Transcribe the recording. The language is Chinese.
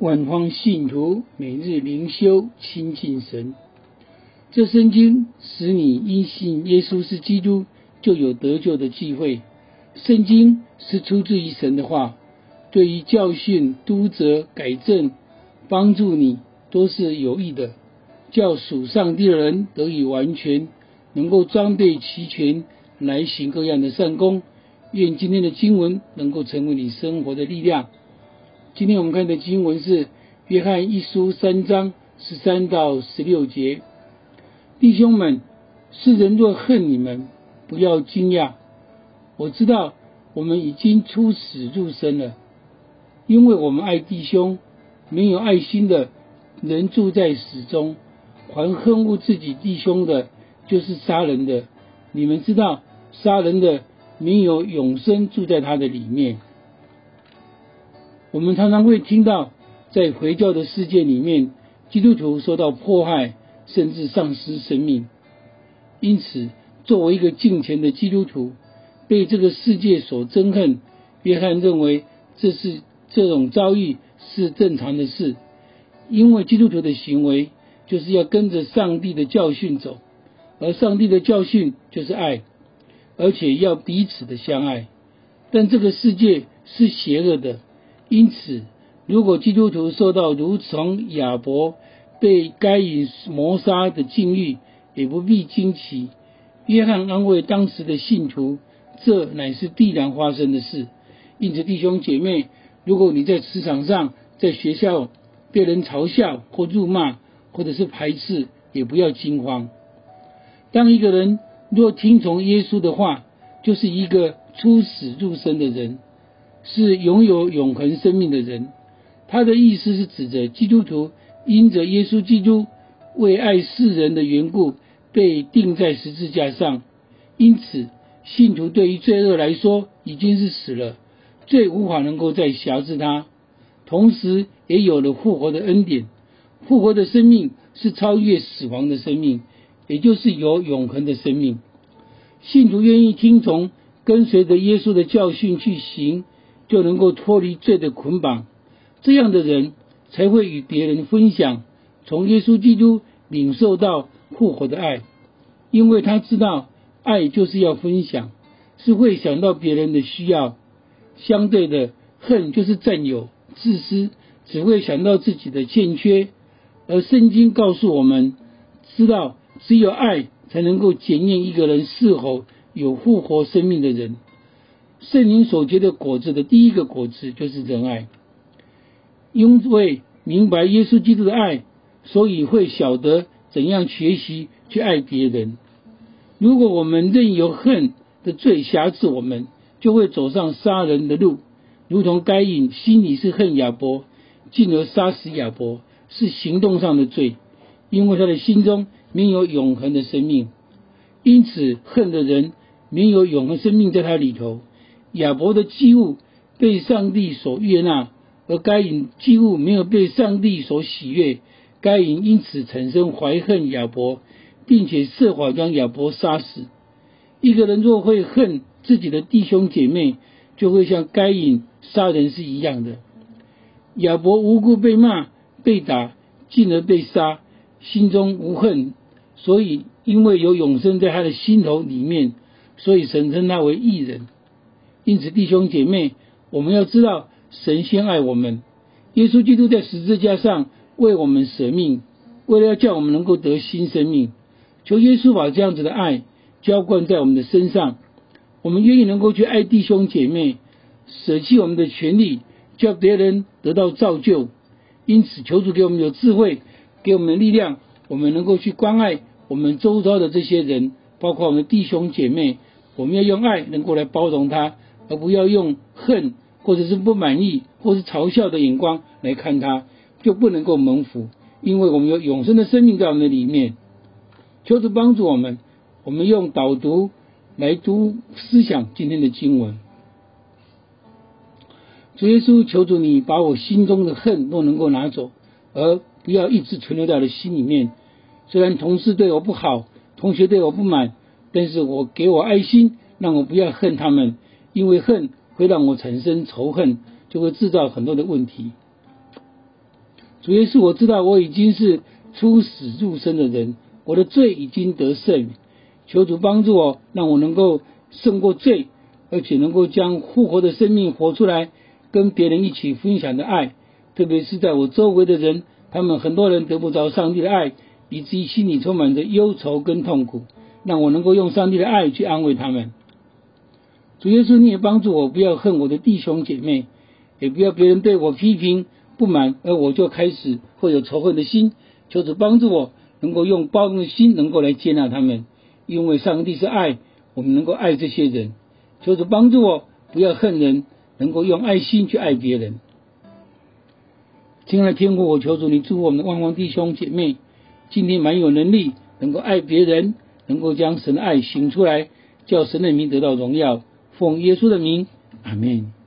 万方信徒每日灵修亲近神。这圣经使你因信耶稣是基督，就有得救的机会。圣经是出自于神的话，对于教训、督责、改正、帮助你都是有益的，叫属上帝的人得以完全，能够装备齐全，来行各样的善功。愿今天的经文能够成为你生活的力量。今天我们看的经文是约翰一书3章13到16节。弟兄们，世人若恨你们，不要惊讶。我知道我们已经出死入生了，因为我们爱弟兄。没有爱心的人住在死中，凡恨恶自己弟兄的，就是杀人的。你们知道，杀人的没有永生住在他的里面。我们常常会听到，在回教的世界里面，基督徒受到迫害，甚至丧失生命。因此，作为一个敬虔的基督徒，被这个世界所憎恨，约翰认为这种遭遇是正常的事，因为基督徒的行为就是要跟着上帝的教训走，而上帝的教训就是爱，而且要彼此的相爱。但这个世界是邪恶的，因此如果基督徒受到如同亚伯被该隐谋杀的境遇，也不必惊奇。约翰安慰当时的信徒，这乃是必然发生的事。因此弟兄姐妹，如果你在职场上、在学校被人嘲笑或辱骂，或者是排斥，也不要惊慌。当一个人若听从耶稣的话，就是一个出死入生的人，是拥有永恒生命的人。他的意思是指着基督徒因着耶稣基督为爱世人的缘故被钉在十字架上，因此信徒对于罪恶来说已经是死了，罪无法能够再辖制他，同时也有了复活的恩典。复活的生命是超越死亡的生命，也就是有永恒的生命。信徒愿意听从跟随着耶稣的教训去行，就能够脱离罪的捆绑。这样的人才会与别人分享从耶稣基督领受到复活的爱，因为他知道爱就是要分享，是会想到别人的需要。相对的，恨就是占有、自私，只会想到自己的欠缺。而圣经告诉我们，知道只有爱才能够检验一个人是否有复活生命的人。圣灵所结的果子的第一个果子就是仁爱。因为明白耶稣基督的爱，所以会晓得怎样学习去爱别人。如果我们任由恨的罪辖制我们，就会走上杀人的路，如同该隐心里是恨亚伯，进而杀死亚伯，是行动上的罪，因为他的心中没有永恒的生命。因此恨的人没有永恒生命在他里头。亚伯的祭物被上帝所悦纳，而该隐祭物没有被上帝所喜悦，该隐因此产生怀恨亚伯，并且设法将亚伯杀死。一个人若会恨自己的弟兄姐妹，就会像该隐杀人是一样的。亚伯无故被骂、被打，进而被杀，心中无恨，所以因为有永生在他的心头里面，所以神称他为义人。因此弟兄姐妹，我们要知道神先爱我们，耶稣基督在十字架上为我们舍命，为了要叫我们能够得新生命。求耶稣把这样子的爱浇灌在我们的身上，我们愿意能够去爱弟兄姐妹，舍弃我们的权利，叫别人得到造就。因此求主给我们有智慧，给我们力量，我们能够去关爱我们周遭的这些人，包括我们的弟兄姐妹。我们要用爱能够来包容他，而不要用恨或者是不满意或是嘲笑的眼光来看他，就不能够蒙福，因为我们有永生的生命在我们的里面。求主帮助我们，我们用导读来读思想今天的经文。主耶稣，求主你把我心中的恨都能够拿走，而不要一直存留在我的心里面。虽然同事对我不好，同学对我不满，但是给我爱心，让我不要恨他们，因为恨会让我产生仇恨，就会制造很多的问题。 主耶稣，我知道我已经是出死入生的人，我的罪已经得赦免，求主帮助我，让我能够胜过罪，而且能够将复活的生命活出来，跟别人一起分享的爱，特别是在我周围的人，他们很多人得不着上帝的爱，以至于心里充满着忧愁跟痛苦，让我能够用上帝的爱去安慰他们。主耶稣，你也帮助我，不要恨我的弟兄姐妹，也不要别人对我批评不满，而我就开始会有仇恨的心。求主帮助我，能够用包容的心，能够来接纳他们，因为上帝是爱，我们能够爱这些人。求主帮助我，不要恨人，能够用爱心去爱别人。亲爱的天父，我求主你祝福我们的万王弟兄姐妹，今天蛮有能力，能够爱别人，能够将神的爱行出来，叫神的名得到荣耀。奉耶稣的名，阿们。